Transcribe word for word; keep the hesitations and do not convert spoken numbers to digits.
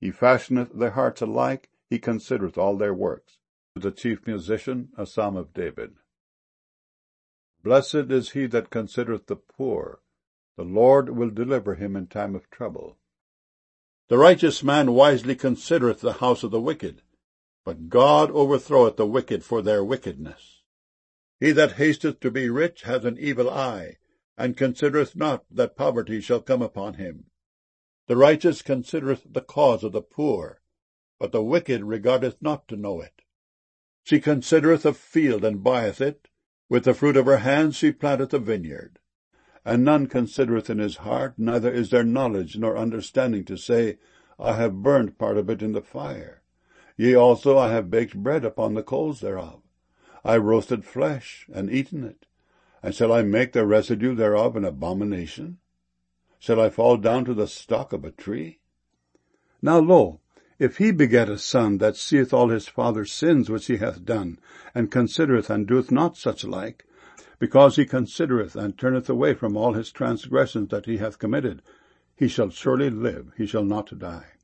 He fashioneth their hearts alike, he considereth all their works. The chief musician, a psalm of David. Blessed is he that considereth the poor. The Lord will deliver him in time of trouble. The righteous man wisely considereth the house of the wicked, but God overthroweth the wicked for their wickedness. He that hasteth to be rich hath an evil eye, and considereth not that poverty shall come upon him. The righteous considereth the cause of the poor, but the wicked regardeth not to know it. She considereth a field, and buyeth it. With the fruit of her hands she planteth a vineyard. And none considereth in his heart, neither is there knowledge nor understanding to say, I have burned part of it in the fire. Yea, also I have baked bread upon the coals thereof. I roasted flesh, and eaten it. And shall I make the residue thereof an abomination? Shall I fall down to the stock of a tree? Now lo, if he beget a son that seeth all his father's sins which he hath done, and considereth and doeth not such like, because he considereth and turneth away from all his transgressions that he hath committed, he shall surely live, he shall not die.